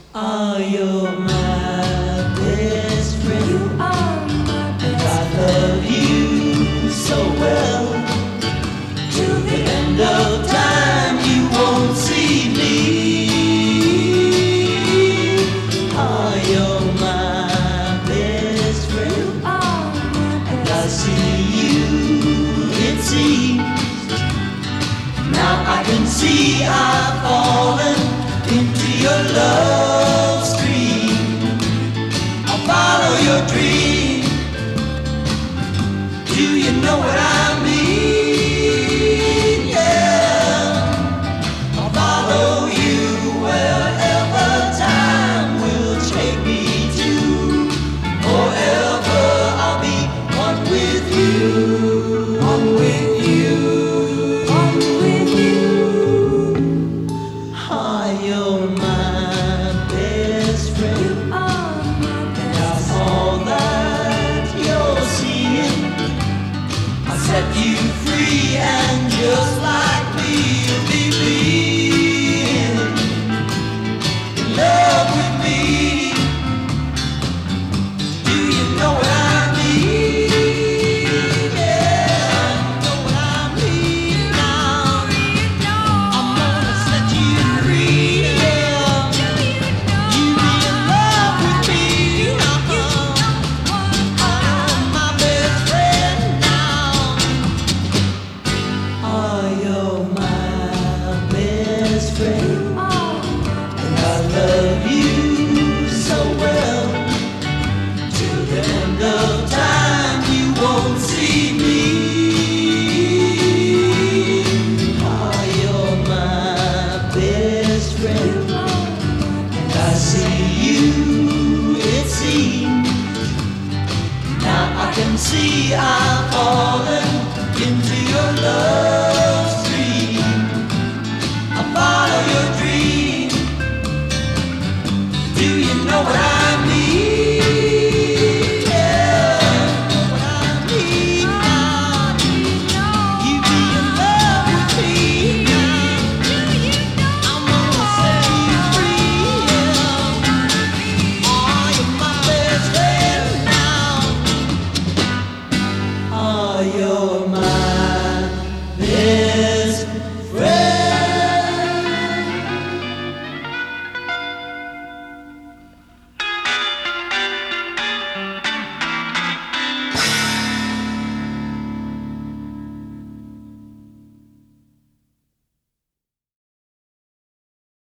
Are you my best friend? You are my And best I love you so well. to the End of time, you won't see me. Are you my best friend? You are my And I best see you, it seems. Now I can see I've fallen into your love stream. I'll follow your dream. Do you know what I mean? Yeah, I'll follow you wherever time will take me to. Forever I'll be one with you. One with you. one with you. Are you my best friend? You are my That's best all that you're seeing. I set you free, and just like me, you'll be being in love with me. Do you know what I mean? Yeah, you know what I mean now. I'm gonna set you free. Yeah, you be in love with me. I'm my best friend now. Are you my best friend?